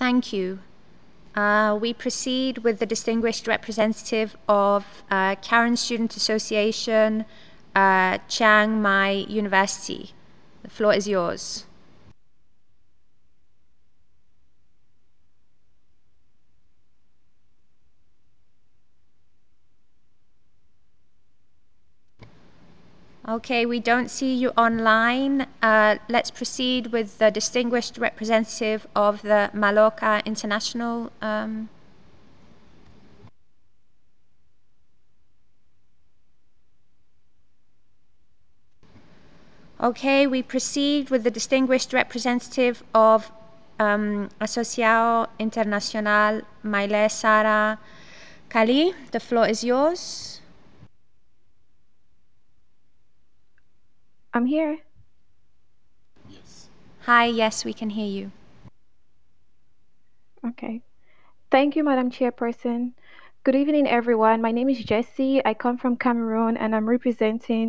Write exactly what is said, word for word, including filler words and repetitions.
Thank you. Uh, we proceed with the distinguished representative of uh, Karen Student Association, uh, Chiang Mai University. The floor is yours. Okay, we don't see you online. Uh, let's proceed with the distinguished representative of the Maloka International. Um, okay, we proceed with the distinguished representative of um, Asociación Internacional Maile Sara Kali. The floor is yours. I'm here. Hi, yes, we can hear you. Okay. Thank you, Madam Chairperson. Good evening, everyone. My name is Jessie. I come from Cameroon and I'm representing